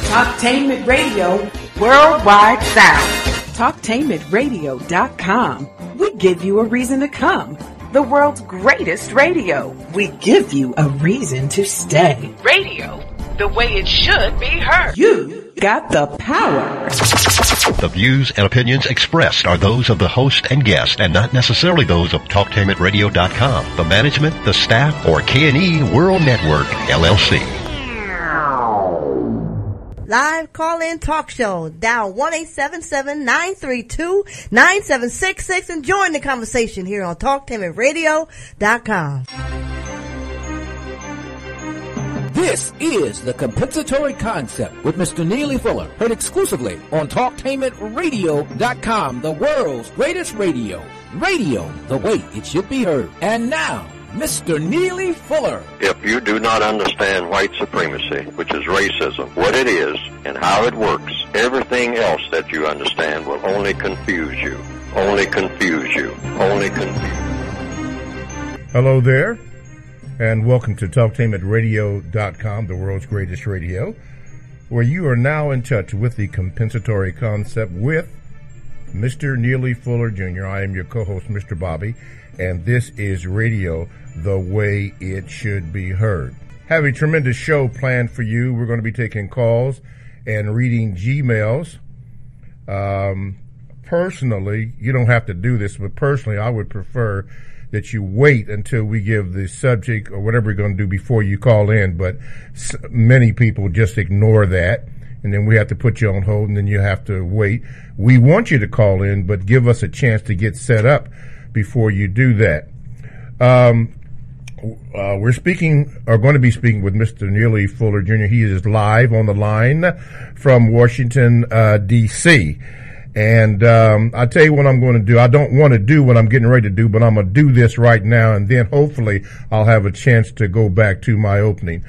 Talktainment Radio Worldwide South. Talktainmentradio.com. We give you a reason to come. The world's greatest radio. We give you a reason to stay. Radio, the way it should be heard. You got the power. The views and opinions expressed are those of the host and guest and not necessarily those of TalkTainmentRadio.com, the management, the staff, or K&E World Network, LLC. Live call-in talk show. Dial 1-877-932-9766 and join the conversation here on TalkTainmentRadio.com. This is the Compensatory Concept with Mr. Neely Fuller, heard exclusively on TalkTainmentRadio.com, the world's greatest radio. Radio, the way it should be heard. And now, Mr. Neely Fuller. If you do not understand white supremacy, which is racism, what it is and how it works, everything else that you understand will only confuse you. Only confuse you. Only confuse you. Hello there, and welcome to TalkTainmentRadio.com, the world's greatest radio, where you are now in touch with the Compensatory Concept with Mr. Neely Fuller Jr. I am your co-host, Mr. Bobby, and this is radio the way it should be heard. Have a tremendous show planned for you. We're going to be taking calls and reading Gmails. Personally, you don't have to do this, but personally, I would prefer that you wait until we give the subject or whatever we're going to do before you call in, but many people just ignore that, and then we have to put you on hold, and then you have to wait. We want you to call in, but give us a chance to get set up before you do that. We're going to be speaking with Mr. Neely Fuller Jr. He is live on the line from Washington, D.C. And I'll tell you what I'm going to do. I don't want to do what I'm getting ready to do, but I'm going to do this right now, and then hopefully I'll have a chance to go back to my opening.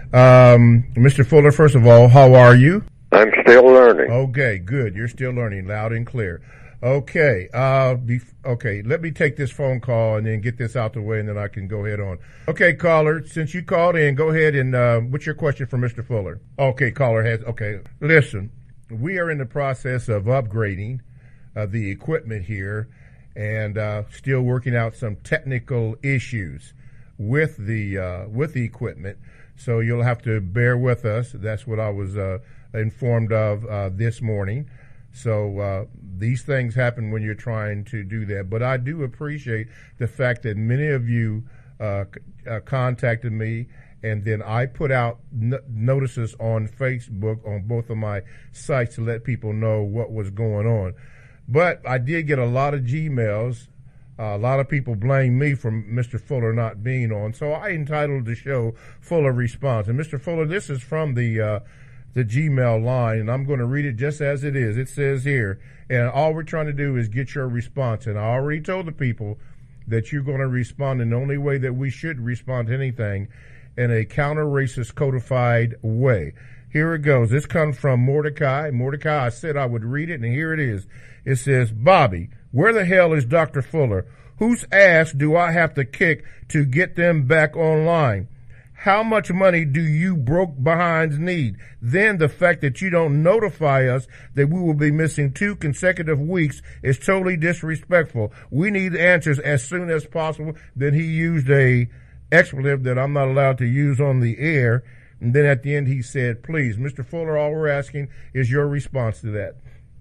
Mr. Fuller, first of all, how are you? I'm still learning. Okay, good. You're still learning, loud and clear. Okay, let me take this phone call and then get this out the way, and then I can go ahead on. Okay, caller, since you called in, go ahead and what's your question for Mr. Fuller? Okay, listen, we are in the process of upgrading the equipment here and still working out some technical issues with the equipment, so you'll have to bear with us. That's what I was informed of this morning. So these things happen when you're trying to do that. But I do appreciate the fact that many of you contacted me, and then I put out notices on Facebook on both of my sites to let people know what was going on. But I did get a lot of Gmails. A lot of people blame me for Mr. Fuller not being on. So I entitled the show Fuller Response. And Mr. Fuller, this is from the Gmail line, and I'm going to read it just as it is. It says here, and all we're trying to do is get your response. And I already told the people that you're going to respond in the only way that we should respond to anything, in a counter-racist codified way. Here it goes. This comes from Mordecai. Mordecai, I said I would read it, and here it is. It says, Bobby, where the hell is Dr. Fuller? Whose ass do I have to kick to get them back online? How much money do you broke behinds need? Then the fact that you don't notify us that we will be missing 2 consecutive weeks is totally disrespectful. We need answers as soon as possible. Then he used a expletive that I'm not allowed to use on the air. And then at the end he said, please, Mr. Fuller, all we're asking is your response to that.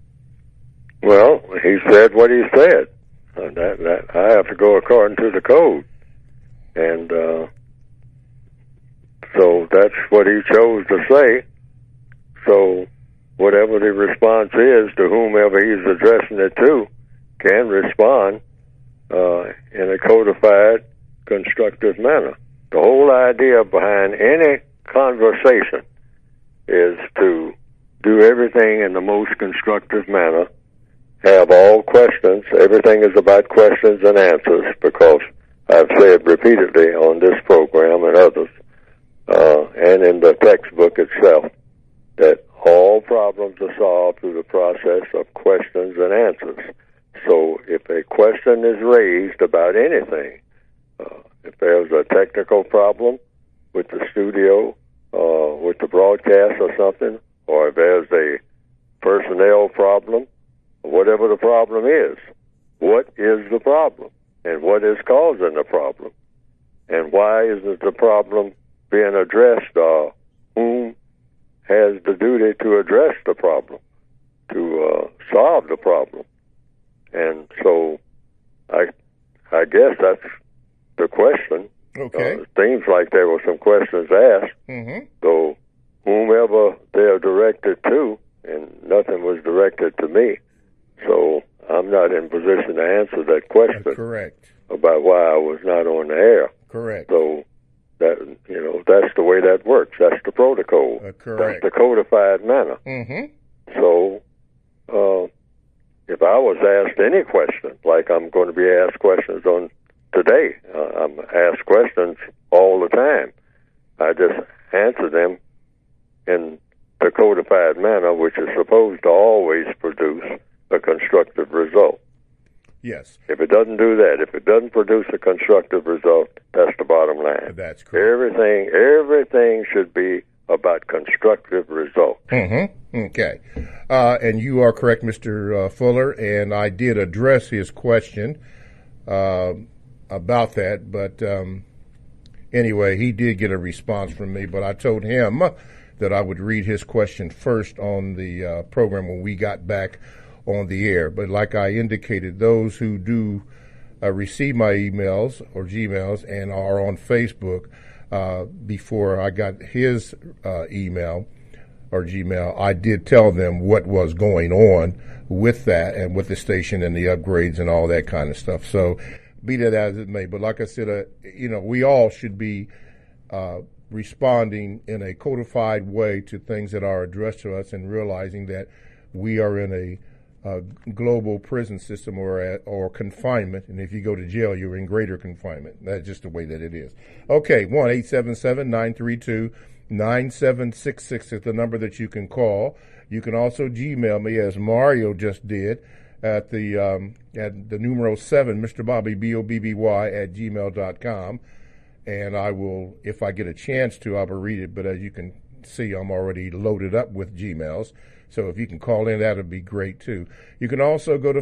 Well, he said what he said. That I have to go according to the code. And so that's what he chose to say. So whatever the response is to whomever he's addressing it to can respond in a codified, constructive manner. The whole idea behind any conversation is to do everything in the most constructive manner, have all questions. Everything is about questions and answers, because I've said repeatedly on this program and others, and in the textbook itself, that all problems are solved through the process of questions and answers. So if a question is raised about anything, if there's a technical problem with the studio, with the broadcast or something, or if there's a personnel problem, whatever the problem is. What is the problem? And what is causing the problem? And why isn't the problem being addressed? Whom has the duty to address the problem, to solve the problem? And so I guess that's the question. Okay. It seems like there were some questions asked. Mm-hmm. So whomever they're directed to, and nothing was directed to me, so I'm not in position to answer that question. Correct. About why I was not on the air. Correct. So that that's the way that works. That's the protocol. Correct. That's the codified manner. Mm-hmm. So if I was asked any question, like I'm going to be asked questions on today, I'm asked questions all the time. I just answer them in the codified manner, which is supposed to always produce a constructive result. Yes. If it doesn't do that, if it doesn't produce a constructive result, that's the bottom line. That's correct. Everything should be about constructive results. Mm-hmm. Okay. And you are correct, Mr. Fuller, and I did address his question about that, but anyway, he did get a response from me, but I told him that I would read his question first on the program when we got back on the air. But like I indicated, those who do receive my emails or Gmails and are on Facebook, before I got his email or Gmail, I did tell them what was going on with that and with the station and the upgrades and all that kind of stuff. So be that as it may, but like I said, we all should be responding in a codified way to things that are addressed to us and realizing that we are in a global prison system or confinement, and if you go to jail, you're in greater confinement. That's just the way that it is. Okay, 1-877-932-9766 is the number that you can call. You can also Gmail me, as Mario just did, at the numero 7, Mr. Bobby, BOBBY, at gmail.com. And I will, if I get a chance to, I will read it. But as you can see, I'm already loaded up with Gmails. So if you can call in, that would be great too. You can also go to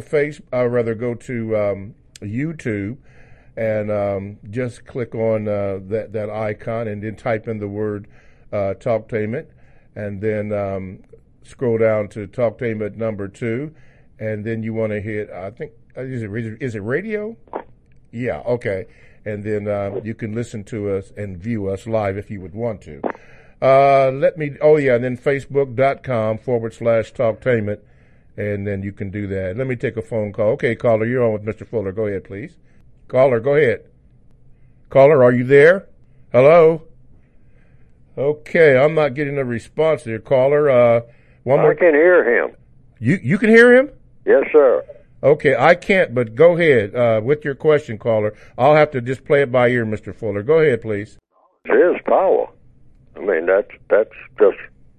YouTube and just click on that icon and then type in the word Talktainment, and then scroll down to Talktainment number 2, and then you want to hit, I think, is it radio? Yeah, okay. And then you can listen to us and view us live if you would want to. And then Facebook.com/Talktainment, and then you can do that. Let me take a phone call. Okay, caller, you're on with Mr. Fuller. Go ahead, please. Caller, go ahead. Caller, are you there? Hello? Okay, I'm not getting a response there, caller. I can hear him. You can hear him? Yes, sir. Okay, I can't, but go ahead with your question, caller. I'll have to just play it by ear, Mr. Fuller. Go ahead, please. There's power. I mean, that's just,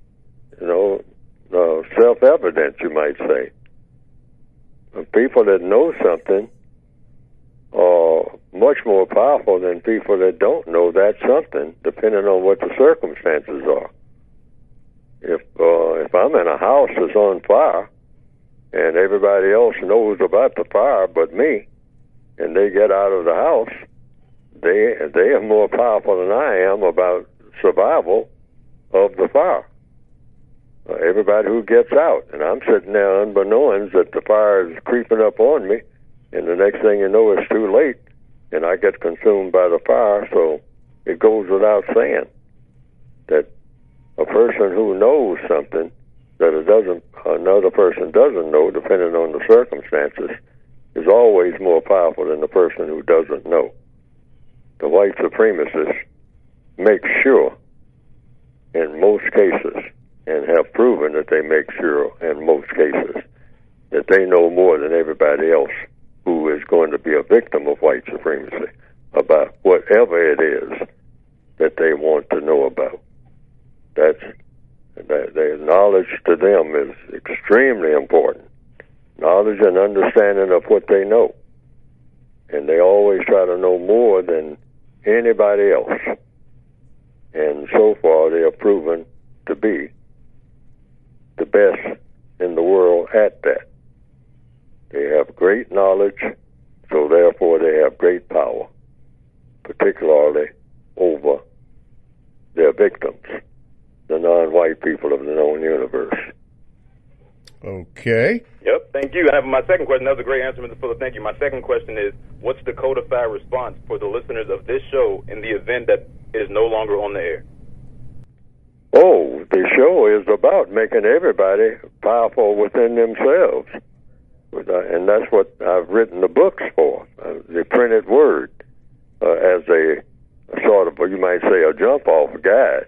self-evident, you might say. People that know something are much more powerful than people that don't know that something, depending on what the circumstances are. If I'm in a house that's on fire, and everybody else knows about the fire but me, and they get out of the house, they are more powerful than I am about survival of the fire. Everybody who gets out, and I'm sitting there unbeknownst that the fire is creeping up on me, and the next thing you know, it's too late, and I get consumed by the fire. So it goes without saying that a person who knows something that another person doesn't know, depending on the circumstances, is always more powerful than the person who doesn't know. The white supremacists make sure, in most cases, and have proven that they make sure in most cases, that they know more than everybody else who is going to be a victim of white supremacy about whatever it is that they want to know about. Their knowledge to them is extremely important. Knowledge and understanding of what they know. And they always try to know more than anybody else. And so far they are proven to be best in the world at that. They have great knowledge, so therefore they have great power, particularly over their victims, the non-white people of the known universe. Okay. Yep, thank you. I have my second question. That was a great answer, Mr. Fuller. Thank you. My second question is, what's the codified response for the listeners of this show in the event that it is no longer on the air? Oh, the show is about making everybody powerful within themselves. And that's what I've written the books for, the printed word, as a sort of, you might say, a jump-off guide.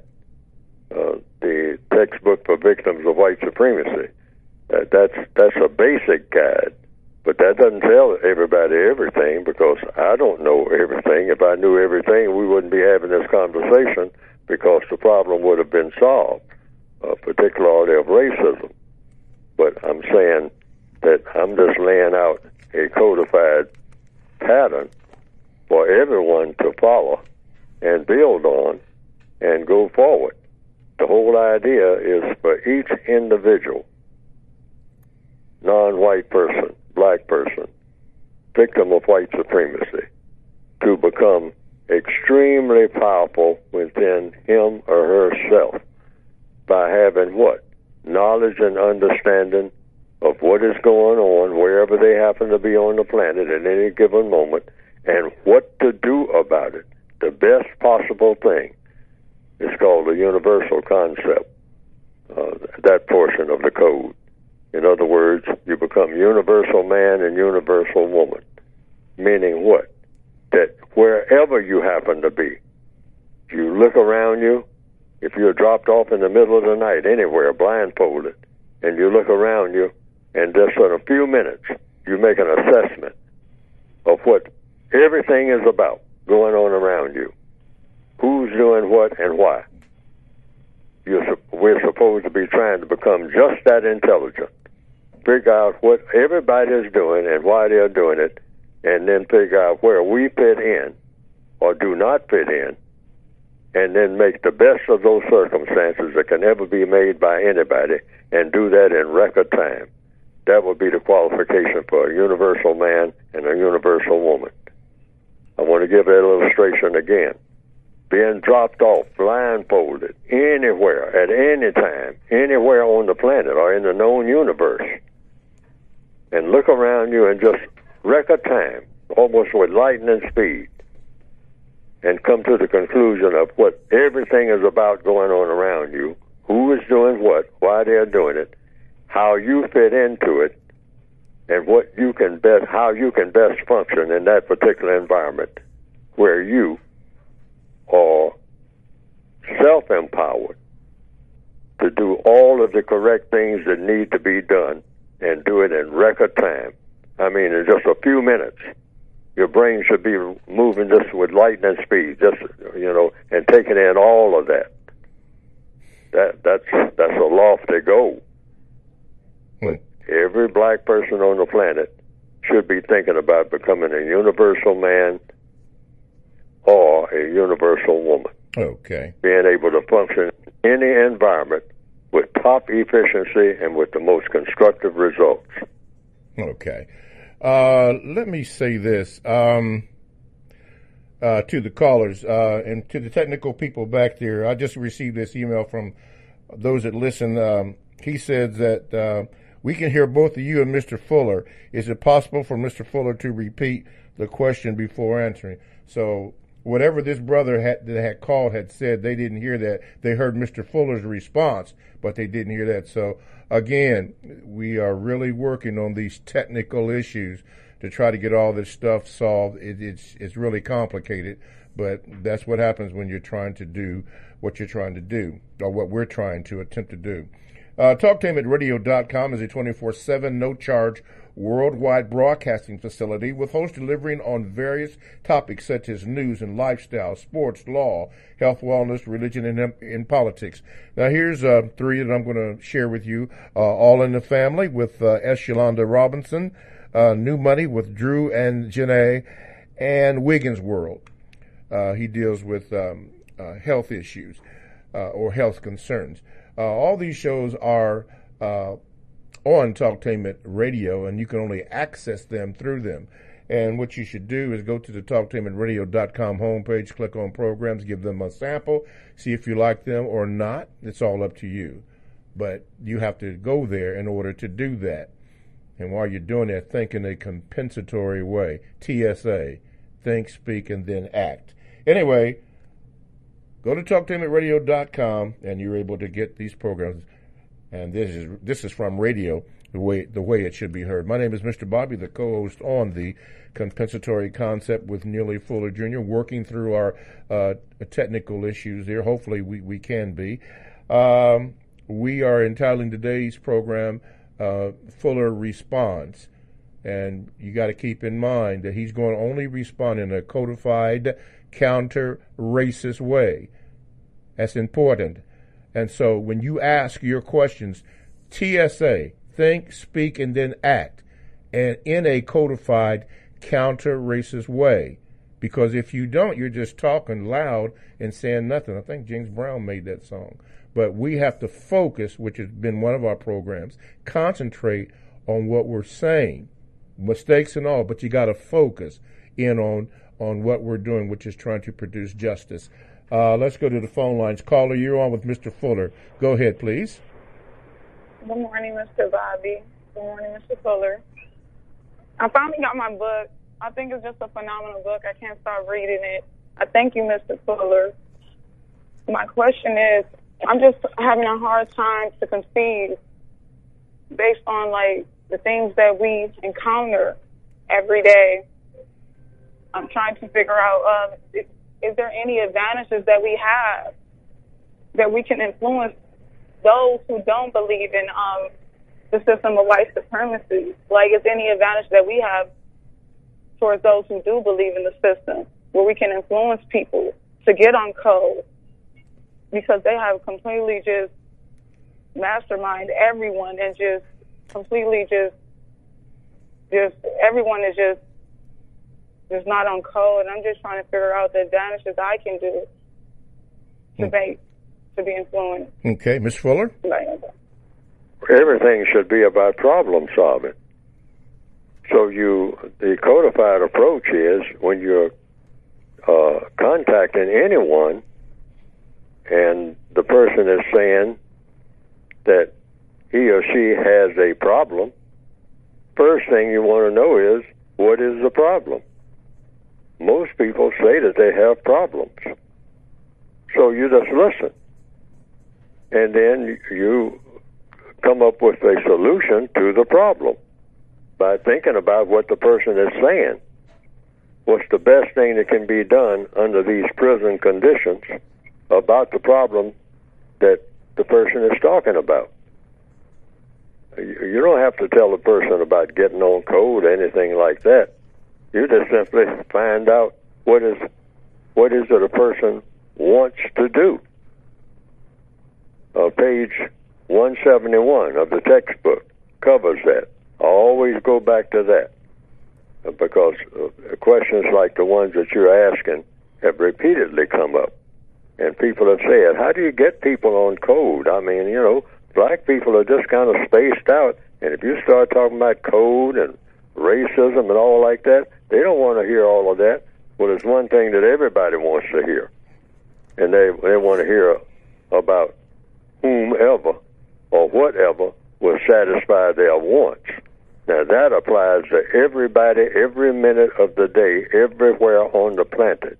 The textbook for victims of white supremacy. That's a basic guide, but that doesn't tell everybody everything, because I don't know everything. If I knew everything, we wouldn't be having this conversation, because the problem would have been solved, particularly of racism. But I'm saying that I'm just laying out a codified pattern for everyone to follow and build on and go forward. The whole idea is for each individual, non-white person, black person, victim of white supremacy, to become extremely powerful within him or herself by having what? Knowledge and understanding of what is going on wherever they happen to be on the planet at any given moment, and what to do about it. The best possible thing is called the universal concept, that portion of the code. In other words, you become universal man and universal woman, meaning what? That wherever you happen to be, you look around you, if you're dropped off in the middle of the night anywhere, blindfolded, and you look around you, and just in a few minutes, you make an assessment of what everything is about going on around you. Who's doing what and why. We're supposed to be trying to become just that intelligent. Figure out what everybody is doing and why they're doing it, and then figure out where we fit in or do not fit in, and then make the best of those circumstances that can ever be made by anybody, and do that in record time. That would be the qualification for a universal man and a universal woman. I want to give that illustration again. Being dropped off, blindfolded, anywhere, at any time, anywhere on the planet or in the known universe, and look around you in just record time, almost with lightning speed, and come to the conclusion of what everything is about going on around you, who is doing what, why they're doing it, how you fit into it, and how you can best function in that particular environment where you are self-empowered to do all of the correct things that need to be done and do it in record time. I mean, in just a few minutes. Your brain should be moving just with lightning speed, and taking in all of that. That's a lofty goal. But every black person on the planet should be thinking about becoming a universal man or a universal woman. Okay. Being able to function in any environment with top efficiency and with the most constructive results. Okay. Let me say this to the callers and to the technical people back there. I just received this email from those that listen. He said that we can hear both of you and Mr. Fuller. Is it possible for Mr. Fuller to repeat the question before answering? So whatever this brother that had called had said, they didn't hear that. They heard Mr. Fuller's response, but they didn't hear that. So again, we are really working on these technical issues to try to get all this stuff solved. It's really complicated, but that's what happens when you're trying to do what you're trying to do, or what we're trying to attempt to do. TalkTainMenRadio.com is a 24/7, no-charge, worldwide broadcasting facility with hosts delivering on various topics such as news and lifestyle, sports, law, health, wellness, religion, and politics. Now, here's three that I'm going to share with you. All in the Family with S. Yolanda Robinson, New Money with Drew and Janae, and Wiggins World. He deals with health issues or health concerns. All these shows are on Talktainment Radio, and you can only access them through them. And what you should do is go to the TalktainmentRadio.com homepage, click on programs, give them a sample, see if you like them or not. It's all up to you. But you have to go there in order to do that. And while you're doing that, think in a compensatory way. TSA, think, speak, and then act. Anyway, go to TalktainmentRadio.com, and you're able to get these programs. And this is from radio, the way it should be heard. My name is Mr. Bobby, the co-host on the Compensatory Concept with Neely Fuller Jr., working through our technical issues there. Hopefully we can be. We are entitling today's program Fuller Responds. And you got to keep in mind that he's going to only respond in a codified, counter-racist way. That's important. And so when you ask your questions, TSA, think, speak, and then act, and in a codified, counter-racist way. Because if you don't, you're just talking loud and saying nothing. I think James Brown made that song. But we have to focus, which has been one of our programs, concentrate on what we're saying, mistakes and all, but you got to focus in on what we're doing, which is trying to produce justice. Let's go to the phone lines. Caller, you're on with Mr. Fuller. Go ahead, please. Good morning, Mr. Bobby. Good morning, Mr. Fuller. I finally got my book. I think it's just a phenomenal book. I can't stop reading it. I thank you, Mr. Fuller. My question is, I'm just having a hard time to conceive based on, like, the things that we encounter every day. I'm trying to figure out, is there any advantages that we have that we can influence those who don't believe in the system of white supremacy? Like, is there any advantage that we have towards those who do believe in the system, where we can influence people to get on code? Because they have completely just mastermind everyone and just completely just everyone is just not on code. And I'm just trying to figure out the advantages I can do to be influenced. Okay, Ms. Fuller? Everything should be about problem solving. So the codified approach is when you're contacting anyone and the person is saying that he or she has a problem, first thing you want to know is, what is the problem? Most people say that they have problems. So you just listen. And then you come up with a solution to the problem by thinking about what the person is saying. What's the best thing that can be done under these prison conditions about the problem that the person is talking about? You don't have to tell the person about getting on code or anything like that. You just simply find out what is it a person wants to do. Page 171 of the textbook covers that. I always go back to that because questions like the ones that you're asking have repeatedly come up. And people have said, how do you get people on code? I mean, black people are just kind of spaced out. And if you start talking about code and racism and all like that, they don't want to hear all of that. Well, there's one thing that everybody wants to hear. And they want to hear about whomever or whatever will satisfy their wants. Now, that applies to everybody, every minute of the day, everywhere on the planet,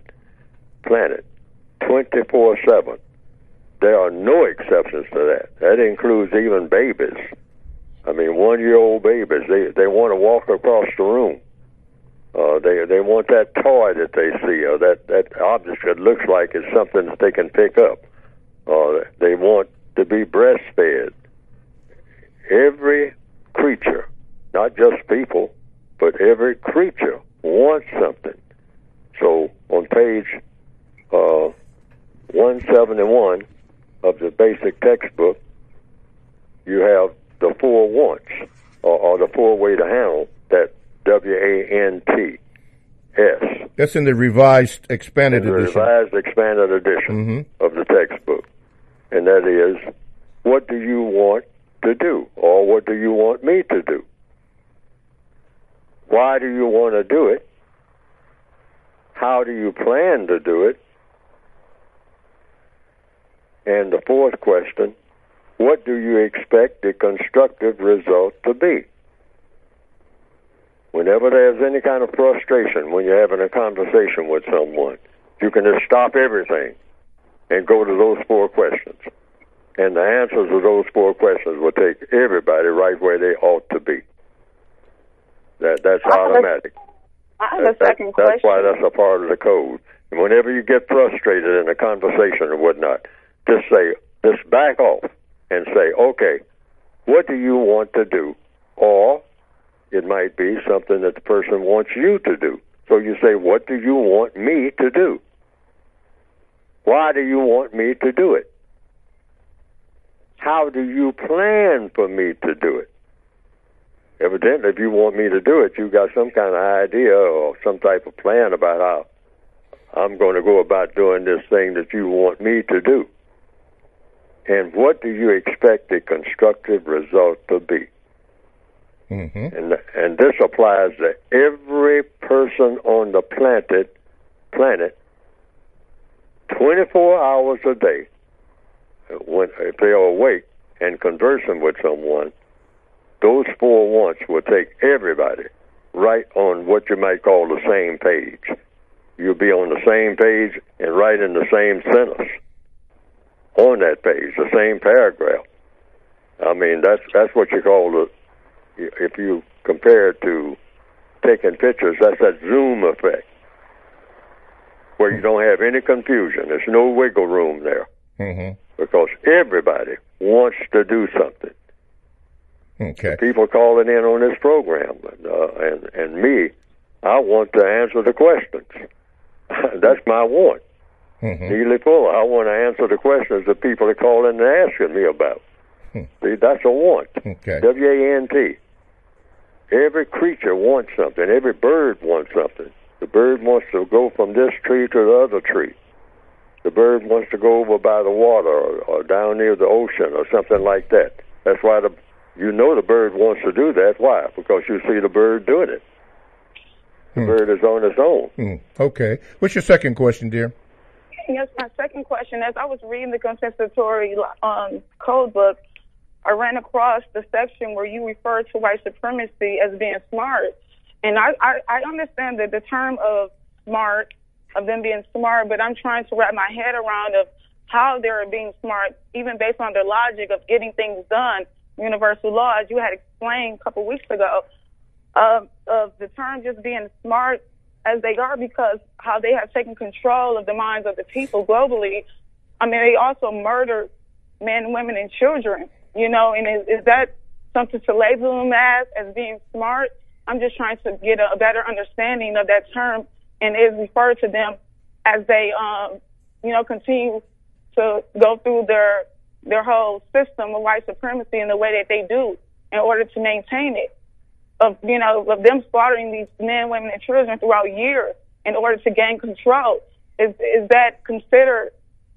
24/7. There are no exceptions to that. That includes even babies. I mean, 1-year-old babies, they want to walk across the room. They want that toy that they see, or that object that looks like it's something that they can pick up. They want to be breastfed. Every creature, not just people, but every creature wants something. So on page 171 of the basic textbook, you have the 4 wants, or the 4 way to handle that WANTS. That's in the revised expanded edition. The revised expanded edition of the textbook. And that is, what do you want to do? Or what do you want me to do? Why do you want to do it? How do you plan to do it? And the fourth question, what do you expect the constructive result to be? Whenever there's any kind of frustration when you're having a conversation with someone, you can just stop everything and go to those four questions. And the answers to those four questions will take everybody right where they ought to be. That's automatic. I have a second question. That's why that's a part of the code. And whenever you get frustrated in a conversation or whatnot, just back off and say, okay, what do you want to do? Or it might be something that the person wants you to do. So you say, what do you want me to do? Why do you want me to do it? How do you plan for me to do it? Evidently, if you want me to do it, you've got some kind of idea or some type of plan about how I'm going to go about doing this thing that you want me to do. And what do you expect the constructive result to be? Mm-hmm. And this applies to every person on the planet 24 hours a day. If they are awake and conversing with someone, those four wants will take everybody right on what you might call the same page. You'll be on the same page and right in the same sentence on that page, the same paragraph. I mean, that's what you call if you compare it to taking pictures, that's that zoom effect, where you don't have any confusion. There's no wiggle room there. Mm-hmm. Because everybody wants to do something. Okay. The people calling in on this program, and me, I want to answer the questions. That's my want. Mm-hmm. Neely Fuller, I want to answer the questions that people are calling and asking me about. See, that's a want. Okay. W-A-N-T. Every creature wants something. Every bird wants something. The bird wants to go from this tree to the other tree. The bird wants to go over by the water or down near the ocean or something like that. That's why the bird wants to do that. Why? Because you see the bird doing it. The bird is on its own. Okay. What's your second question, dear? Yes, my second question, as I was reading the compensatory code book, I ran across the section where you refer to white supremacy as being smart. And I understand that the term of smart, of them being smart, but I'm trying to wrap my head around of how they're being smart, even based on their logic of getting things done, universal law, as you had explained a couple weeks ago, of the term just being smart as they are, because how they have taken control of the minds of the people globally. I mean, they also murder men, women, and children, and is that something to label them as being smart? I'm just trying to get a better understanding of that term, and is referred to them as they, continue to go through their whole system of white supremacy in the way that they do in order to maintain it, of them slaughtering these men, women, and children throughout years in order to gain control. Is that considered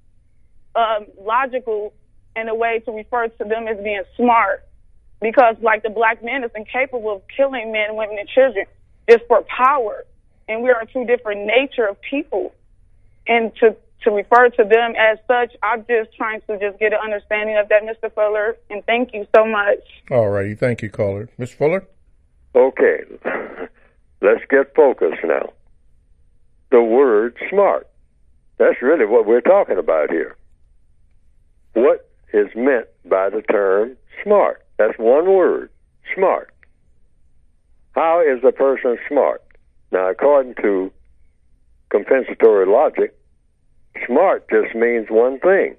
logical in a way to refer to them as being smart? Because, like, the black man is incapable of killing men, women, and children just for power. And we are two different nature of people. And to refer to them as such, I'm just trying to just get an understanding of that, Mr. Fuller. And thank you so much. All righty. Thank you, caller. Mr. Fuller? Okay. Let's get focused now. The word smart. That's really what we're talking about here. What is meant by the term smart? That's one word, smart. How is a person smart? Now, according to compensatory logic, smart just means one thing: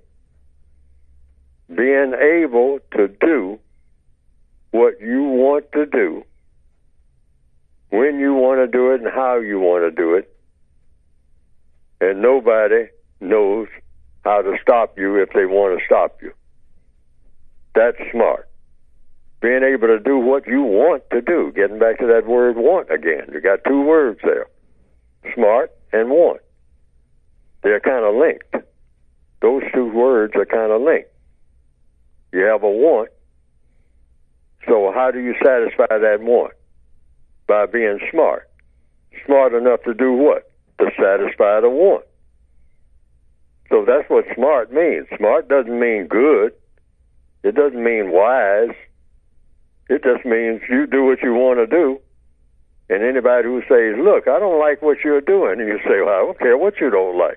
being able to do what you want to do, when you want to do it, and how you want to do it. And nobody knows how to stop you if they want to stop you. That's smart. Being able to do what you want to do. Getting back to that word want again. You got two words there. Smart and want. They're kind of linked. Those two words are kind of linked. You have a want, how do you satisfy that want? By being smart. Smart enough to do what? To satisfy the want. So that's what smart means. Smart doesn't mean good. It doesn't mean wise. It just means you do what you want to do. And anybody who says, look, I don't like what you're doing, and you say, well, I don't care what you don't like.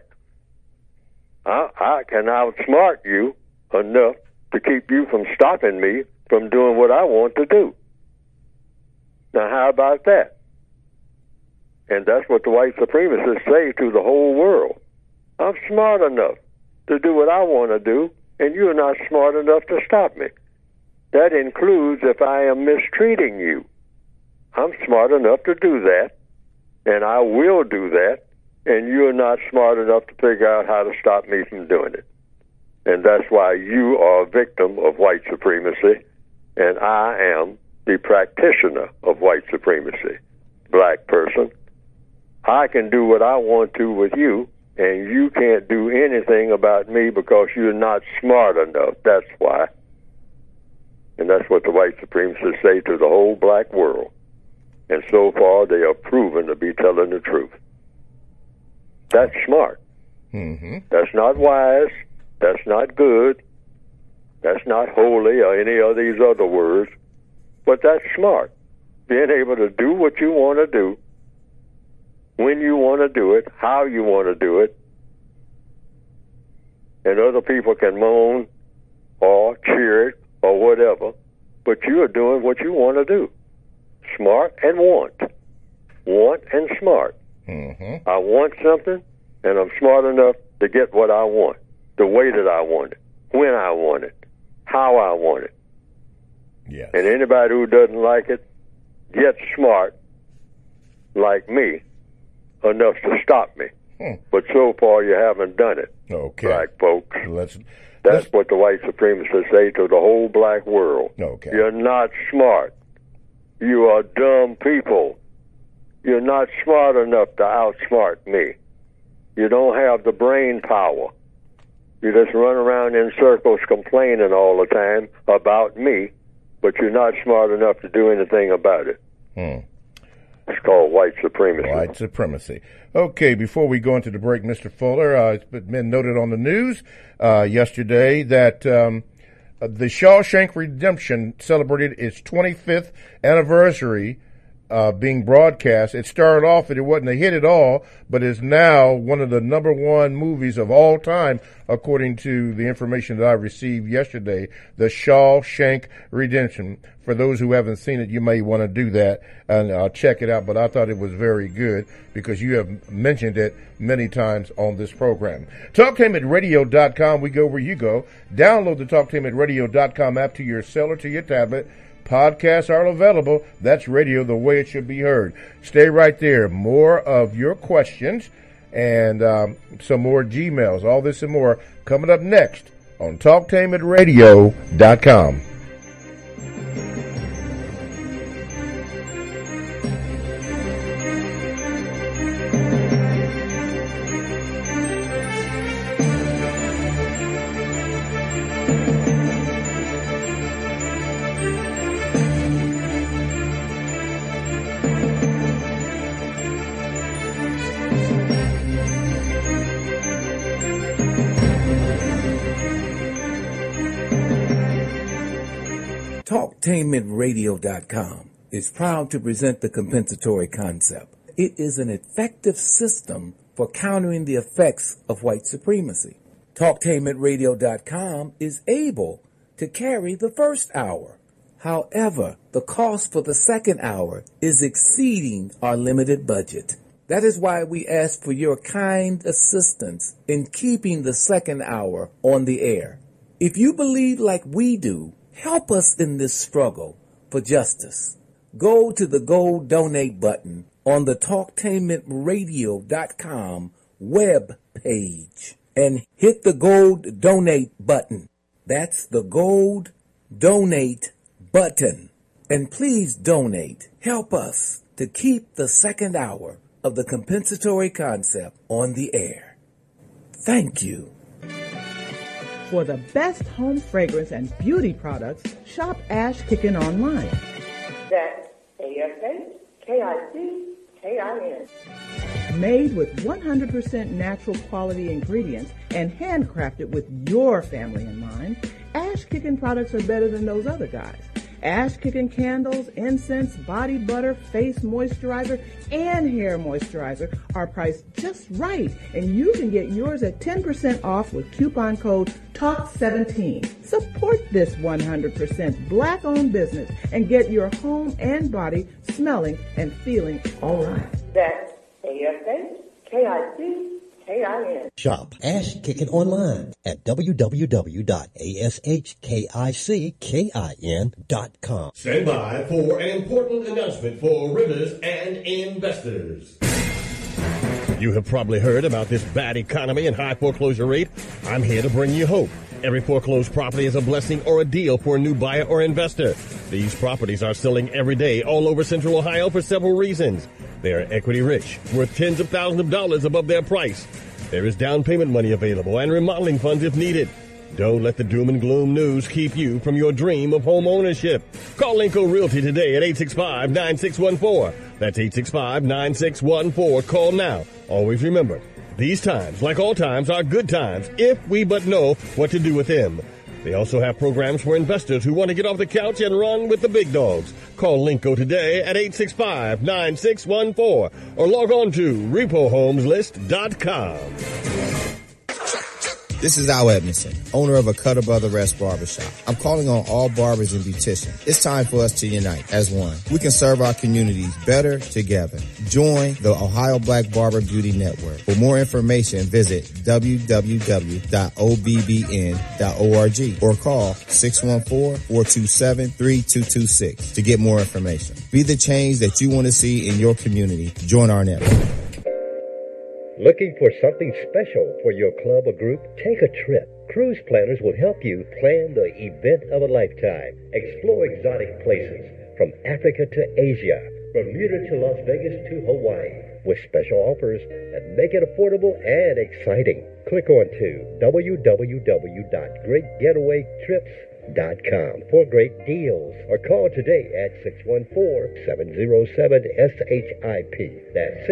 I can outsmart you enough to keep you from stopping me from doing what I want to do. Now, how about that? And that's what the white supremacists say to the whole world. I'm smart enough to do what I want to do, and you're not smart enough to stop me. That includes if I am mistreating you. I'm smart enough to do that, and I will do that, and you're not smart enough to figure out how to stop me from doing it. And that's why you are a victim of white supremacy, and I am the practitioner of white supremacy, black person. I can do what I want to with you, and you can't do anything about me because you're not smart enough. That's why. And that's what the white supremacists say to the whole black world. And so far, they are proven to be telling the truth. That's smart. Mm-hmm. That's not wise. That's not good. That's not holy or any of these other words. But that's smart. Being able to do what you want to do, when you want to do it, how you want to do it, and other people can moan or cheer it or whatever, but you are doing what you want to do. Smart and want. Want and smart. Mm-hmm. I want something, and I'm smart enough to get what I want, the way that I want it, when I want it, how I want it. Yes. And anybody who doesn't like it, get smart, like me, enough to stop me. But so far, you haven't done it, okay, black folks. That's what the white supremacists say to the whole black world. Okay. You're not smart. You are dumb people. You're not smart enough to outsmart me. You don't have the brain power. You just run around in circles complaining all the time about me, but you're not smart enough to do anything about it. It's called white supremacy. White supremacy. Okay, before we go into the break, Mr. Fuller, it's been noted on the news yesterday that the Shawshank Redemption celebrated its 25th anniversary being broadcast. It started off, it wasn't a hit at all, but is now one of the #1 movies of all time, according to the information that I received yesterday, the Shawshank Redemption. For those who haven't seen it, you may want to do that and check it out, but I thought it was very good because you have mentioned it many times on this program. TalkTameRadio.com, we go where you go. Download the TalkTameRadio.com app to your cell or to your tablet. Podcasts are available. That's radio the way it should be heard. Stay right there. More of your questions and some more Gmails. All this and more coming up next on TalkTameRadio.com. TalkTameRadio.com is proud to present the compensatory concept. It is an effective system for countering the effects of white supremacy. TalkTameRadio.com is able to carry the first hour. However, the cost for the second hour is exceeding our limited budget. That is why we ask for your kind assistance in keeping the second hour on the air. If you believe like we do, help us in this struggle for justice. Go to the gold donate button on the TalkTameRadio.com web page and hit the gold donate button. That's the gold donate button. And please donate. Help us to keep the second hour of the compensatory concept on the air. Thank you. For the best home fragrance and beauty products, shop Ash Kickin' online. That's ASHKICKIN. Made with 100% natural quality ingredients and handcrafted with your family in mind, Ash Kickin' products are better than those other guys. Ash Kickin' candles, incense, body butter, face moisturizer, and hair moisturizer are priced just right, and you can get yours at 10% off with coupon code TALK17. Support this 100% black-owned business and get your home and body smelling and feeling all right. That's ASHKICKIN. Shop Ash Kickin' online at www.ashkickin.com. Stand by for an important announcement for renters and investors. You have probably heard about this bad economy and high foreclosure rate. I'm here to bring you hope. Every foreclosed property is a blessing or a deal for a new buyer or investor. These properties are selling every day all over Central Ohio for several reasons. They are equity rich, worth tens of thousands of dollars above their price. There is down payment money available and remodeling funds if needed. Don't let the doom and gloom news keep you from your dream of home ownership. Call Linco Realty today at 865-9614. That's 865-9614. Call now. Always remember, these times, like all times, are good times if we but know what to do with them. They also have programs for investors who want to get off the couch and run with the big dogs. Call Linco today at 865-9614 or log on to repohomeslist.com. This is Al Edmondson, owner of a Cutter Brother Rest Barbershop. I'm calling on all barbers and beauticians. It's time for us to unite as one. We can serve our communities better together. Join the Ohio Black Barber Beauty Network. For more information, visit www.obbn.org or call 614-427-3226 to get more information. Be the change that you want to see in your community. Join our network. Looking for something special for your club or group? Take a trip. Cruise planners will help you plan the event of a lifetime. Explore exotic places from Africa to Asia, Bermuda to Las Vegas to Hawaii, with special offers that make it affordable and exciting. Click on to www.greatgetawaytrips.com for great deals, or call today at 614-707-SHIP. That's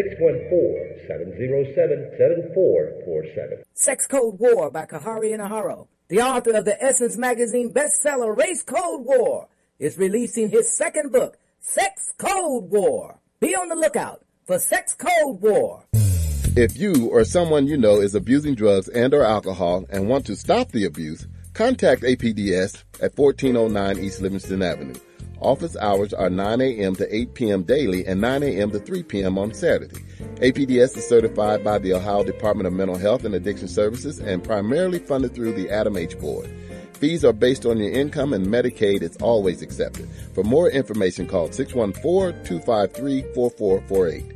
614-707-7447. Sex Code War by Kahari Inaharo, the author of the Essence Magazine bestseller Race Code War, is releasing his second book, Sex Code War. Be on the lookout for Sex Code War. If you or someone you know is abusing drugs and or alcohol and want to stop the abuse, contact APDS at 1409 East Livingston Avenue. Office hours are 9 a.m. to 8 p.m. daily and 9 a.m. to 3 p.m. on Saturday. APDS is certified by the Ohio Department of Mental Health and Addiction Services and primarily funded through the Adam H. Board. Fees are based on your income and Medicaid is always accepted. For more information, call 614-253-4448.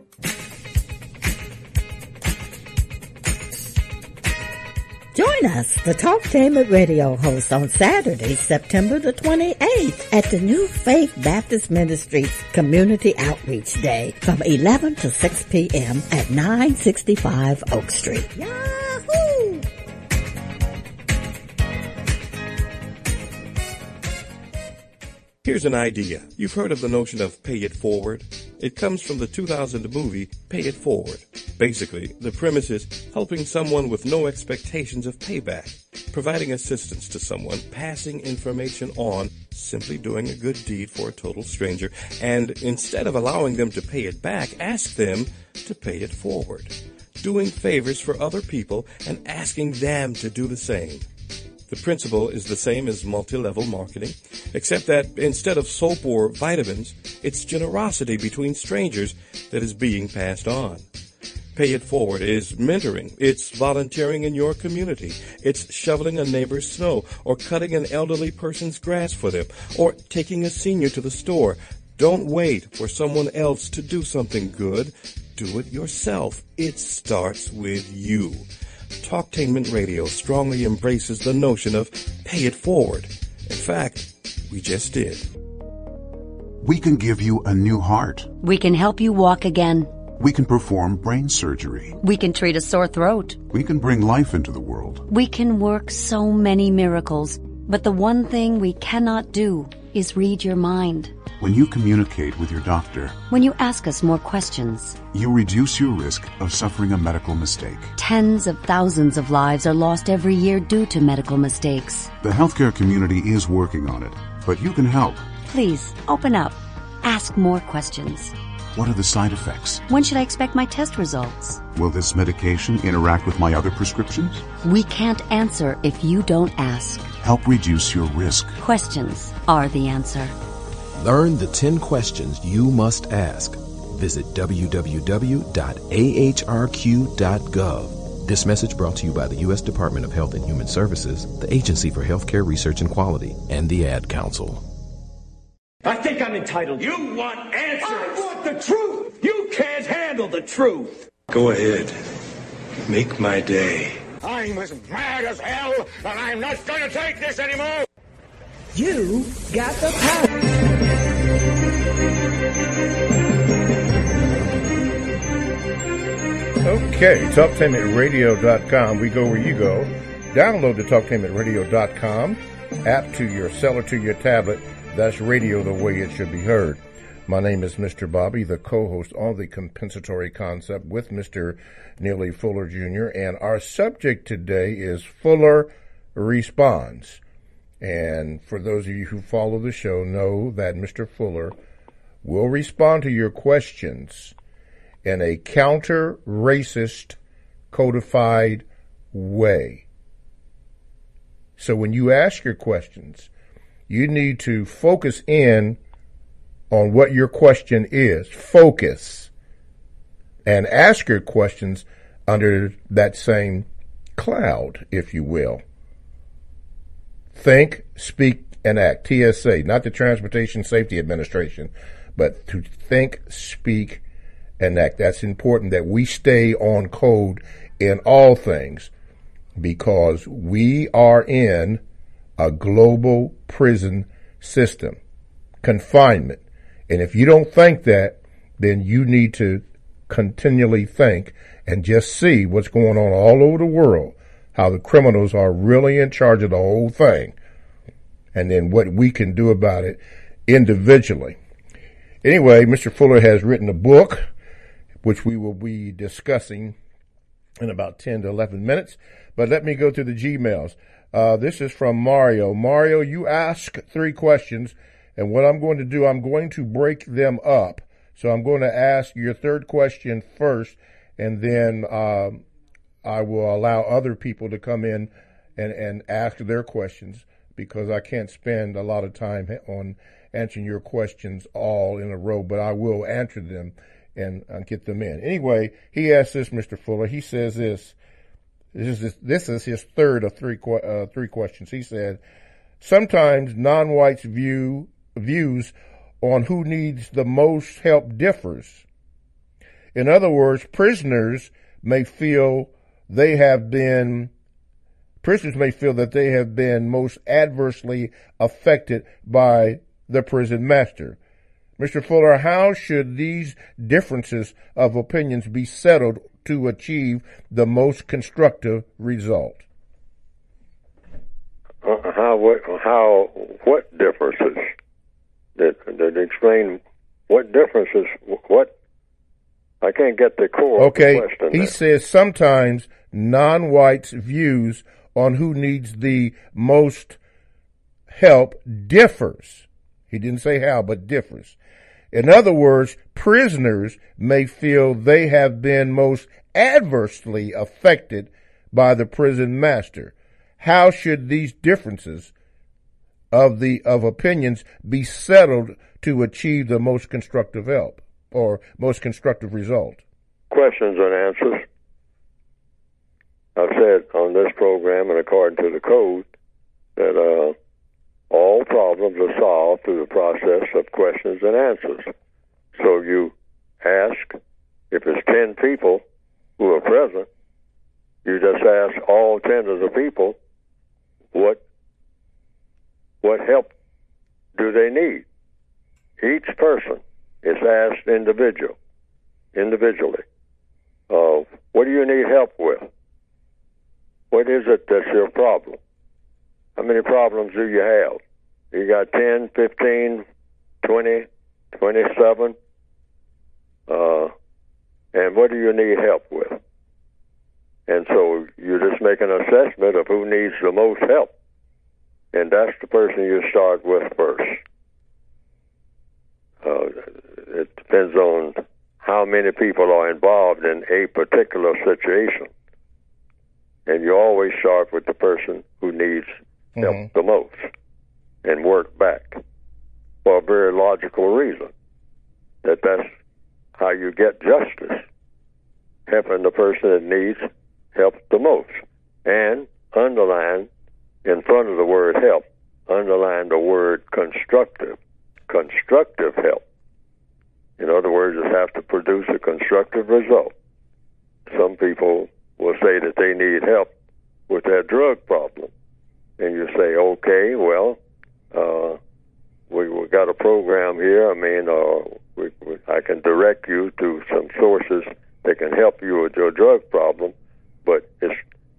Join us, the Talktainment Radio host, on Saturday, September the 28th at the New Faith Baptist Ministries Community Outreach Day from 11 to 6 p.m. at 965 Oak Street. Yahoo! Here's an idea. You've heard of the notion of pay it forward? It comes from the 2000 movie Pay It Forward. Basically, the premise is helping someone with no expectations of payback, providing assistance to someone, passing information on, simply doing a good deed for a total stranger, and instead of allowing them to pay it back, ask them to pay it forward. Doing favors for other people and asking them to do the same. The principle is the same as multi-level marketing, except that instead of soap or vitamins, it's generosity between strangers that is being passed on. Pay It Forward is mentoring. It's volunteering in your community. It's shoveling a neighbor's snow or cutting an elderly person's grass for them or taking a senior to the store. Don't wait for someone else to do something good. Do it yourself. It starts with you. Talktainment Radio strongly embraces the notion of pay it forward. In fact, we just did. We can give you a new heart. We can help you walk again. We can perform brain surgery. We can treat a sore throat. We can bring life into the world. We can work so many miracles. But the one thing we cannot do is read your mind. When you communicate with your doctor, When you ask us more questions, you reduce your risk of suffering a medical mistake. tens of thousands of lives are lost every year due to medical mistakes. The healthcare community is working on it, but you can help. Please, open up. Ask more questions. What are the side effects? When should I expect my test results? Will this medication interact with my other prescriptions? We can't answer if you don't ask. Help reduce your risk. Questions are the answer. Learn the 10 questions you must ask. Visit www.ahrq.gov. This message brought to you by the U.S. Department of Health and Human Services, the Agency for Healthcare Research and Quality, and the Ad Council. I think I'm entitled. You want answers. I want the truth. You can't handle the truth. Go ahead. Make my day. I'm as mad as hell, and I'm not going to take this anymore. You got the power. Okay, TalkTainmentRadio.com. We go where you go. Download the TalkTainmentRadio.com app to your cell or to your tablet. That's radio the way it should be heard. My name is Mr. Bobby, the co-host on the Compensatory Concept with Mr. Neil E. Fuller Jr., and our subject today is Fuller Responds. And for those of you who follow the show, know that Mr. Fuller will respond to your questions in a counter-racist, codified way. So when you ask your questions, you need to focus in on what your question is. Focus. And ask your questions under that same cloud, if you will. Think, speak, and act. TSA, not the Transportation Safety Administration, but to think, speak, and act. That's important that we stay on code in all things because we are in a global prison system, confinement. And if you don't think that, then you need to continually think and just see what's going on all over the world, how the criminals are really in charge of the whole thing, and then what we can do about it individually. Anyway, Mr. Fuller has written a book, which we will be discussing in about 10 to 11 minutes. But let me go to the Gmails. This is from Mario. Mario, you ask 3 questions, and what I'm going to do, I'm going to break them up. So I'm going to ask your 3rd question first, and then I will allow other people to come in and ask their questions because I can't spend a lot of time on answering your questions all in a row, but I will answer them and get them in. Anyway, he asked this, Mr. Fuller. He says this. This is his 3rd of 3 questions. He said, sometimes non-whites' views on who needs the most help differs. In other words, prisoners may feel that they have been most adversely affected by the prison master. Mr. Fuller, how should these differences of opinions be settled to achieve the most constructive result? What differences? That explain what differences, what? I can't get the core of the question. He says sometimes non-whites' views on who needs the most help differs. He didn't say how, but differs. In other words, prisoners may feel they have been most adversely affected by the prison master. How should these differences of opinions be settled to achieve the most constructive help or most constructive result? Questions and answers. I've said on this program and according to the code that all problems are solved through the process of questions and answers. So you ask, if it's 10 people who are present, you just ask all 10 of the people, what help do they need? Each person is asked individually. What do you need help with? What is it that's your problem? How many problems do you have? You got 10, 15, 20, 27, and what do you need help with? And so you just make an assessment of who needs the most help, and that's the person you start with first. It depends on how many people are involved in a particular situation. And you always start with the person who needs help the most and work back for a very logical reason. That's how you get justice, helping the person that needs help the most. And underline, in front of the word help, underline the word constructive. Constructive help. In other words, it has to produce a constructive result. Some people will say that they need help with their drug problem. And you say, okay, well, we got a program here. I mean, I can direct you to some sources that can help you with your drug problem, but it's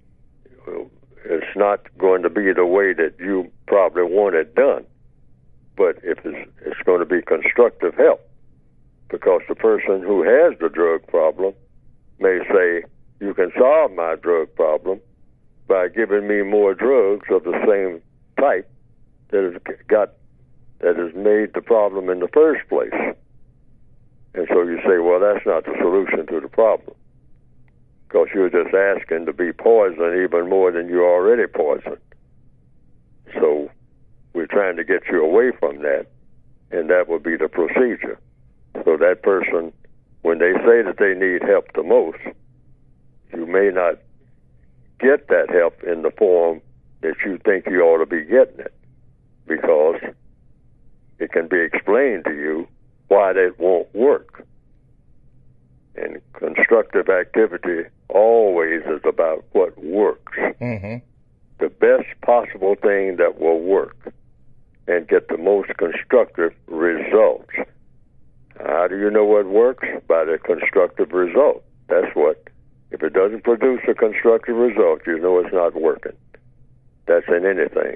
not going to be the way that you probably want it done. But if it's going to be constructive help, because the person who has the drug problem may say, you can solve my drug problem by giving me more drugs of the same type that has made the problem in the first place. And so you say, well, that's not the solution to the problem, because you're just asking to be poisoned even more than you're already poisoned. So we're trying to get you away from that, and that would be the procedure. So that person, when they say that they need help the most, you may not get that help in the form that you think you ought to be getting it, because it can be explained to you why that won't work. And constructive activity always is about what works. The best possible thing that will work and get the most constructive results. How do you know what works? By the constructive result. That's what. If it doesn't produce a constructive result, you know it's not working. That's in anything,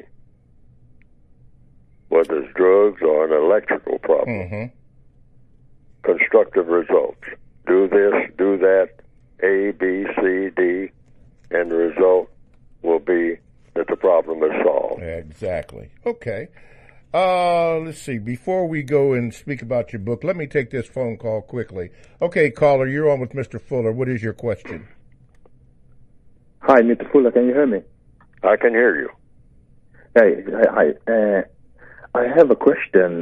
whether it's drugs or an electrical problem. Constructive results. Do this, do that, A, B, C, D, and the result will be that the problem is solved. Exactly. Okay. Let's see. Before we go and speak about your book, let me take this phone call quickly. Okay, caller, you're on with Mr. Fuller. What is your question? Hi, Mr. Fuller. Can you hear me? I can hear you. Hey, hi. I have a question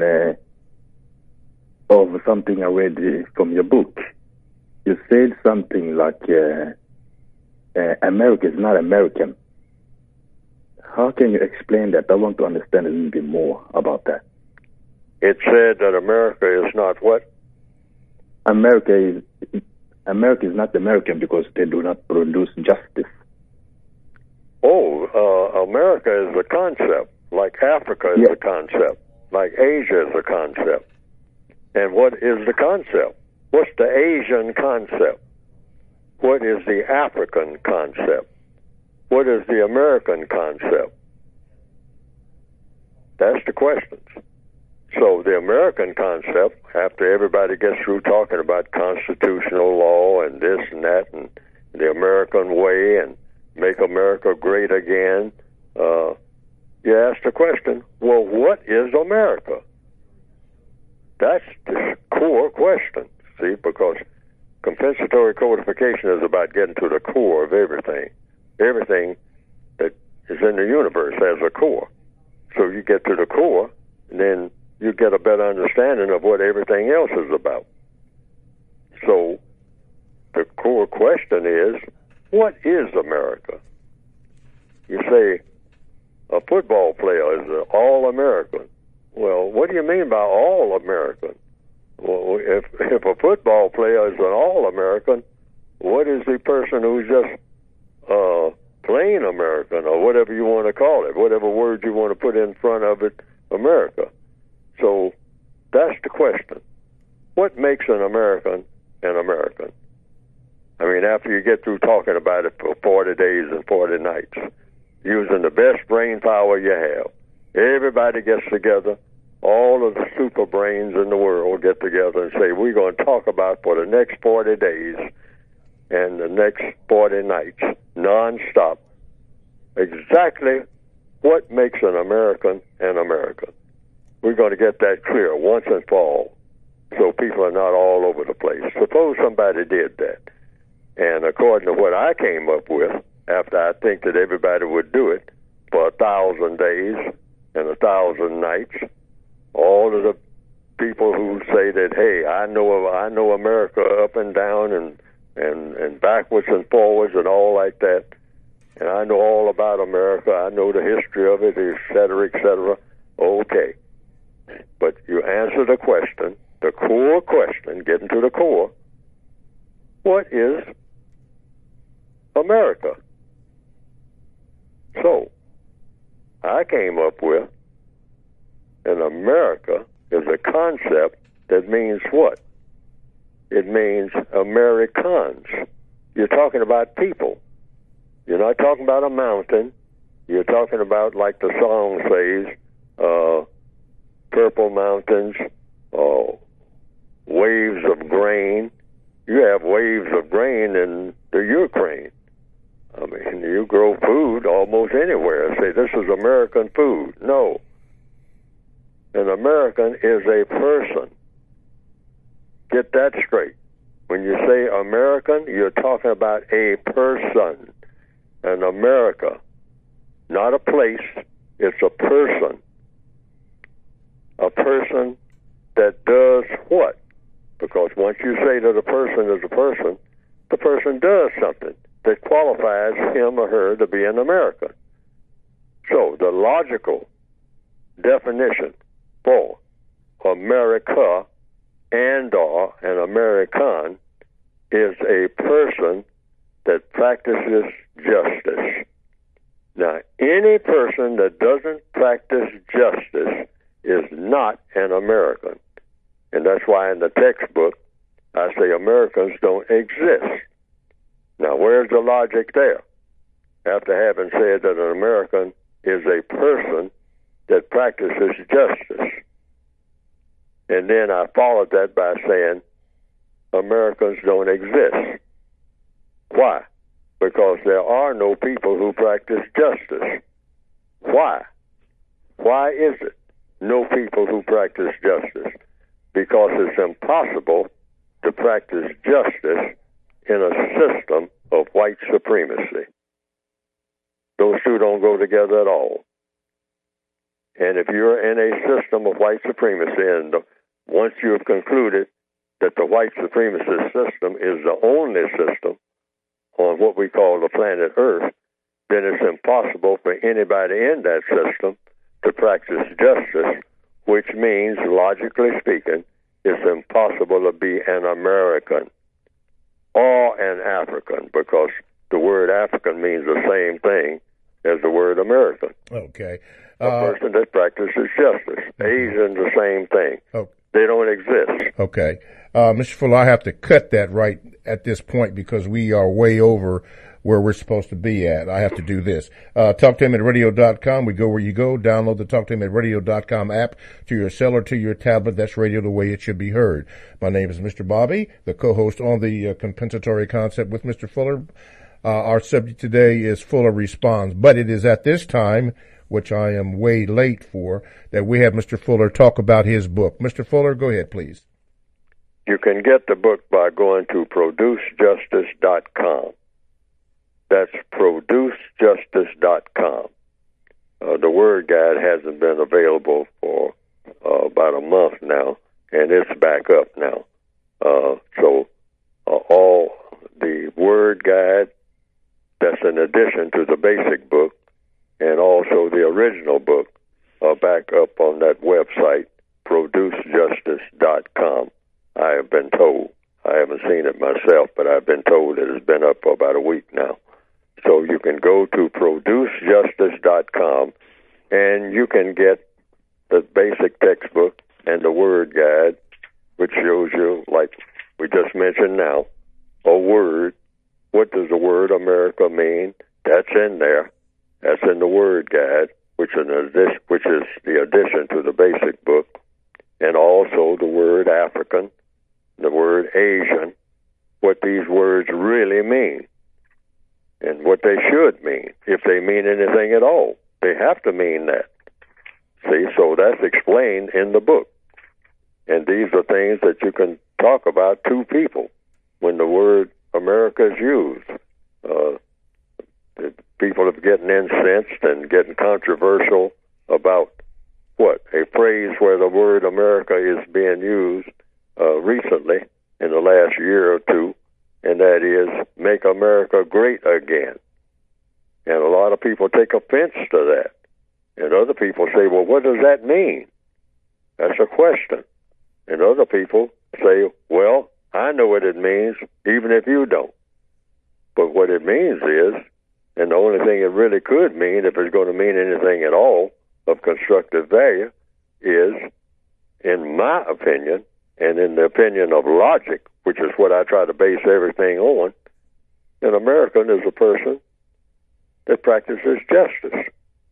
of something I read from your book. You said something like America is not American. How can you explain that? I want to understand a little bit more about that. It said that America is not what? America is not American because they do not produce justice. America is a concept, like Africa is a concept, like Asia is a concept. And what is the concept? What's the Asian concept? What is the African concept? What is the American concept? That's the question. So the American concept, after everybody gets through talking about constitutional law and this and that and the American way and make America great again, you ask the question, well, what is America? That's the core question, see, because compensatory codification is about getting to the core of everything. Everything that is in the universe has a core. So you get to the core, and then you get a better understanding of what everything else is about. So the core question is, what is America? You say a football player is an all-American. Well, what do you mean by all-American? Well, if a football player is an all-American, what is the person who's just plain American, or whatever you want to call it, whatever word you want to put in front of it, America? So that's the question. What makes an American an American? I mean, after you get through talking about it for 40 days and 40 nights, using the best brain power you have, everybody gets together all of the super brains in the world get together and say, we're going to talk about for the next 40 days and the next 40 nights, nonstop, exactly what makes an American an American. We're going to get that clear once and for all, so people are not all over the place. Suppose somebody did that. And according to what I came up with, after I think that everybody would do it for 1,000 days and 1,000 nights, all of the people who say that, hey, I know America up and down and backwards and forwards and all like that, and I know all about America, I know the history of it, et cetera, okay. But you answer the question, the core question, getting to the core, what is America? So, I came up with an America is a concept that means what? It means Americans. You're talking about people. You're not talking about a mountain. You're talking about, like the song says, purple mountains, waves of grain. You have waves of grain in the Ukraine. I mean, you grow food almost anywhere. Say, this is American food. No. An American is a person. Get that straight. When you say American, you're talking about a person. An America. Not a place. It's a person. A person that does what? Because once you say that a person is a person, the person does something that qualifies him or her to be an American. So the logical definition for America and or an American is a person that practices justice. Now, any person that doesn't practice justice is not an American. And that's why in the textbook I say Americans don't exist. Now, where's the logic there? After having said that an American is a person that practices justice. And then I followed that by saying Americans don't exist. Why? Because there are no people who practice justice. Why? Why is it no people who practice justice? Because it's impossible to practice justice in a system of white supremacy. Those two don't go together at all. And if you're in a system of white supremacy, and once you have concluded that the white supremacist system is the only system on what we call the planet Earth, then it's impossible for anybody in that system to practice justice, which means, logically speaking, it's impossible to be an American or an African, because the word African means the same thing as the word American. Okay. A person that practices justice. Asian, the same thing. Oh. They don't exist. Okay. Mr. Fuller, I have to cut that right at this point because we are way over where we're supposed to be at. I have to do this. TalkToHim@radio.com. We go where you go. Download the TalkToHim@radio.com app to your cell or to your tablet. That's radio the way it should be heard. My name is Mr. Bobby, the co-host on the compensatory concept with Mr. Fuller. Our subject today is Fuller Responds, but it is at this time, which I am way late for, that we have Mr. Fuller talk about his book. Mr. Fuller, go ahead, please. You can get the book by going to producejustice.com. That's producejustice.com. The Word Guide hasn't been available for about a month now, and it's back up now. So all the Word Guide, that's in addition to the basic book, and also the original book, are back up on that website, producejustice.com. I have been told. I haven't seen it myself, but I've been told it has been up for about a week now. So you can go to producejustice.com, and you can get the basic textbook and the Word Guide, which shows you, like we just mentioned now, a word. What does the word America mean? That's in there. That's in the Word Guide, which is the addition to the basic book, and also the word African, the word Asian, what these words really mean, and what they should mean, if they mean anything at all. They have to mean that. See, so that's explained in the book. And these are things that you can talk about to people when the word America is used. People are getting incensed and getting controversial about what? A phrase where the word America is being used recently in the last year or two, and that is make America great again. And a lot of people take offense to that. And other people say, well, what does that mean? That's a question. And other people say, well, I know what it means, even if you don't. But what it means is, and the only thing it really could mean, if it's going to mean anything at all of constructive value, is, in my opinion, and in the opinion of logic, which is what I try to base everything on, an American is a person that practices justice.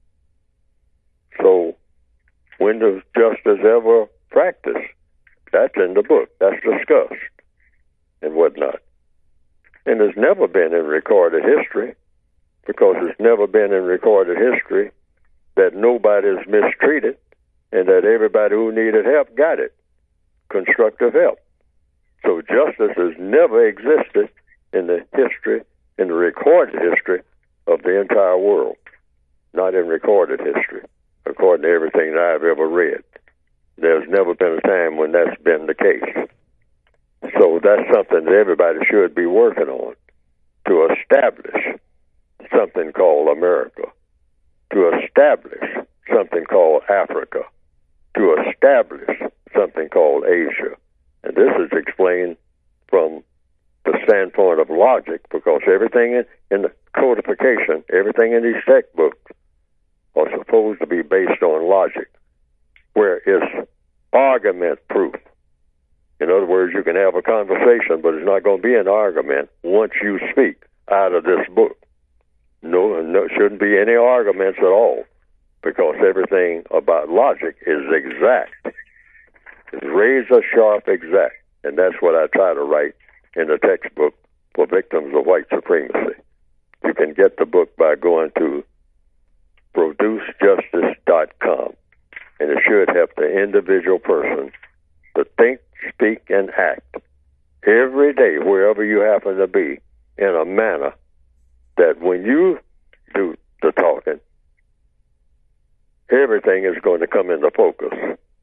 So, when does justice ever practice? That's in the book. That's discussed and whatnot. And it's never been in recorded history, because it's never been in recorded history that nobody's mistreated and that everybody who needed help got it. Constructive help. So justice has never existed in the history, in the recorded history of the entire world. Not in recorded history, according to everything that I've ever read. There's never been a time when that's been the case. So that's something that everybody should be working on, to establish something called America, to establish something called Africa, to establish something called Asia. And this is explained from the standpoint of logic, because everything in the codification, everything in these textbooks are supposed to be based on logic, where it's argument proof. In other words, you can have a conversation, but it's not going to be an argument once you speak out of this book. No, shouldn't be any arguments at all, because everything about logic is exact. It's razor sharp exact. And that's what I try to write in the textbook for victims of white supremacy. You can get the book by going to producejustice.com, and it should help the individual person to think, speak, and act every day, wherever you happen to be, in a manner that when you do the talking, everything is going to come into focus.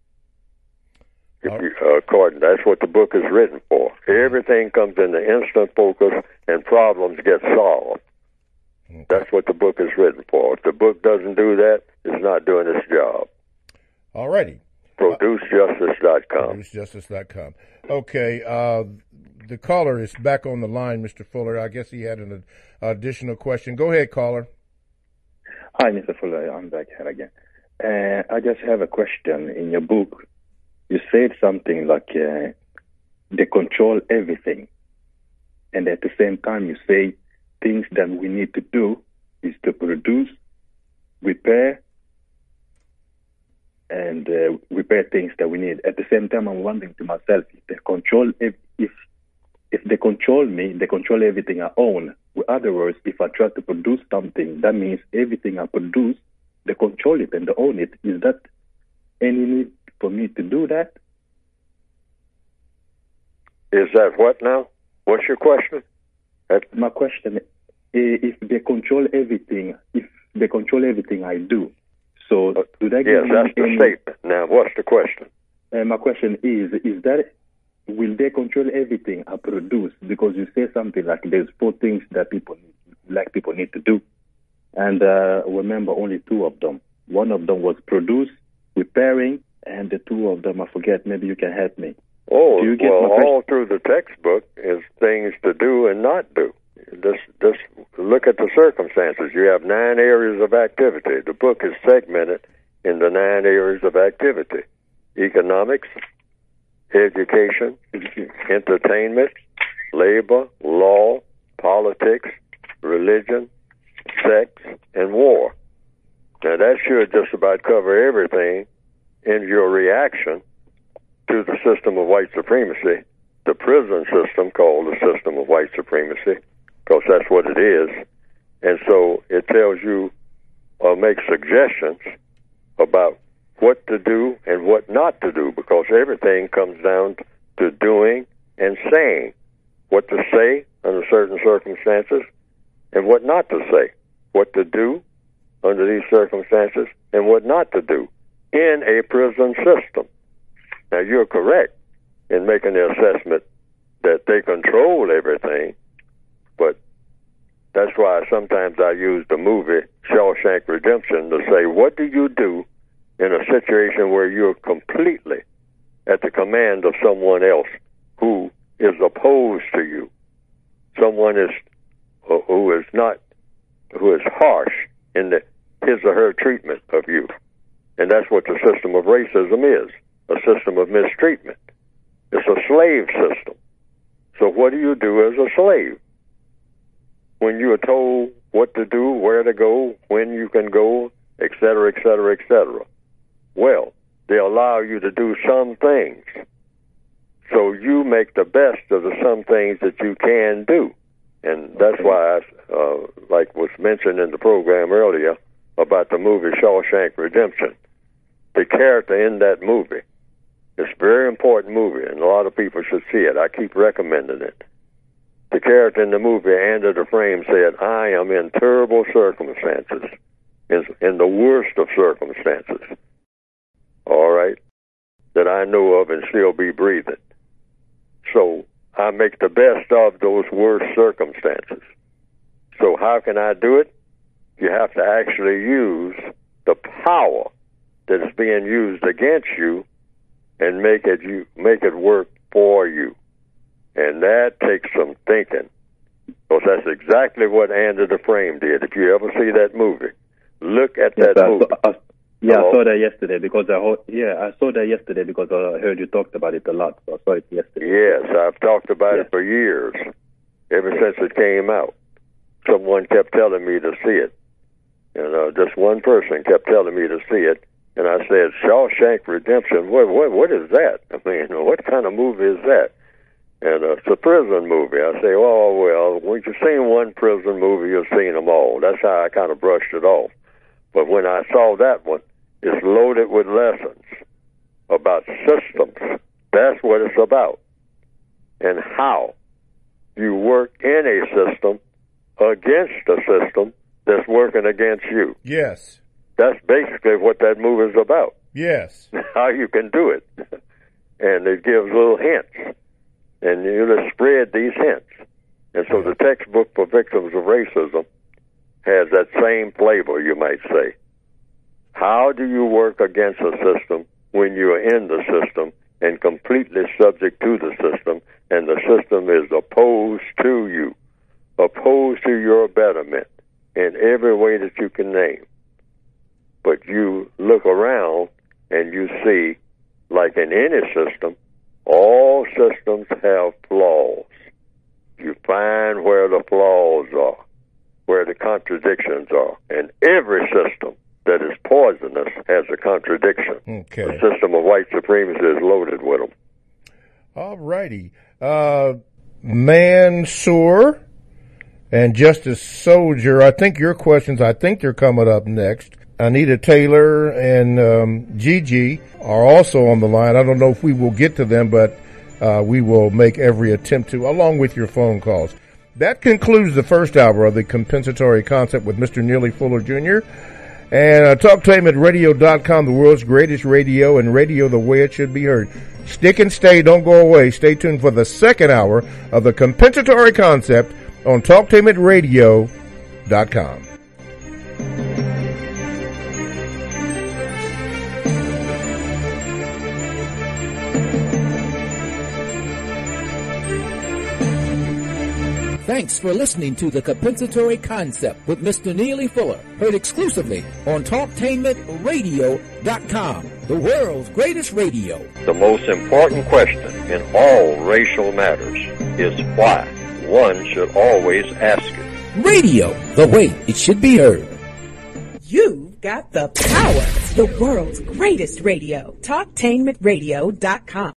That's what the book is written for. Everything comes into instant focus and problems get solved. Okay. That's what the book is written for. If the book doesn't do that, it's not doing its job. All righty. ProduceJustice.com. ProduceJustice.com. Okay. The caller is back on the line, Mr. Fuller. I guess he had an additional question. Go ahead, caller. Hi, Mr. Fuller. I'm back here again. I just have a question. In your book, you said something like they control everything. And at the same time, you say things that we need to do is to produce, repair, and repair things that we need. At the same time, I'm wondering to myself, if they control, if they control me, they control everything I own. In other words, if I try to produce something, that means everything I produce, they control it and they own it. Is that any need for me to do that? Is that what now? What's your question? My question is, if they control everything, I do, so do they give me that's the statement. Now, what's the question? My question is that will they control everything I produce? Because you say something like there's 4 things that people need to do, and remember only 2 of them. One of them was produce, repairing, and the 2 of them I forget. Maybe you can help me. Oh, well, all through the textbook is things to do and not do. Just look at the circumstances. You have 9 areas of activity. The book is segmented into 9 areas of activity: economics, education, entertainment, labor, law, politics, religion, sex, and war. Now, that should just about cover everything in your reaction to the system of white supremacy, the prison system called the system of white supremacy, because that's what it is. And so it tells you or makes suggestions about what to do and what not to do, because everything comes down to doing and saying, what to say under certain circumstances and what not to say, what to do under these circumstances and what not to do in a prison system. Now, you're correct in making the assessment that they control everything, but that's why sometimes I use the movie Shawshank Redemption to say, what do you do in a situation where you're completely at the command of someone else who is opposed to you? Someone who is harsh in his or her treatment of you. And that's what the system of racism is, a system of mistreatment. It's a slave system. So what do you do as a slave? When you are told what to do, where to go, when you can go, et cetera, et cetera, et cetera. Well, they allow you to do some things. So you make the best of the some things that you can do. And that's why, like was mentioned in the program earlier about the movie Shawshank Redemption, the character in that movie, it's a very important movie, and a lot of people should see it. I keep recommending it. The character in the movie, Andy Dufresne, said, I am in terrible circumstances, in the worst of circumstances, all right, that I know of and still be breathing. So I make the best of those worst circumstances. So how can I do it? You have to actually use the power that is being used against you and make it work for you. And that takes some thinking, because that's exactly what Andy Dufresne did. If you ever see that movie, look at that movie. I saw that yesterday because I saw that yesterday because I heard you talked about it a lot. So I saw it yesterday. Yes, I've talked about it for years, ever since it came out. Someone kept telling me to see it, and just one person kept telling me to see it. And I said, Shawshank Redemption, what is that? I mean, what kind of movie is that? And it's a prison movie. I say, oh, well, when you've seen one prison movie, you've seen them all. That's how I kind of brushed it off. But when I saw that one, it's loaded with lessons about systems. That's what it's about. And how you work in a system against a system that's working against you. Yes. That's basically what that movie is about. Yes. How you can do it. And it gives little hints. And you just spread these hints. And so the textbook for victims of racism has that same flavor, you might say. How do you work against a system when you're in the system and completely subject to the system, and the system is opposed to you, opposed to your betterment in every way that you can name? But you look around and you see, like in any system, all systems have flaws. You find where the flaws are, where the contradictions are. And every system that is poisonous has a contradiction. Okay. The system of white supremacy is loaded with them. All righty. Mansour and Justice Soldier, I think your questions, they're coming up next. Anita Taylor and Gigi are also on the line. I don't know if we will get to them, but we will make every attempt to, along with your phone calls. That concludes the first hour of the Compensatory Concept with Mr. Neely Fuller Jr. And TalkTainMenRadio.com, the world's greatest radio, and radio the way it should be heard. Stick and stay. Don't go away. Stay tuned for the second hour of the Compensatory Concept on TalkTainMenRadio.com. Thanks for listening to The Compensatory Concept with Mr. Neely Fuller, heard exclusively on TalkTainmentRadio.com, the world's greatest radio. The most important question in all racial matters is why. One should always ask it. Radio, the way it should be heard. You got the power. The world's greatest radio. TalkTainmentRadio.com.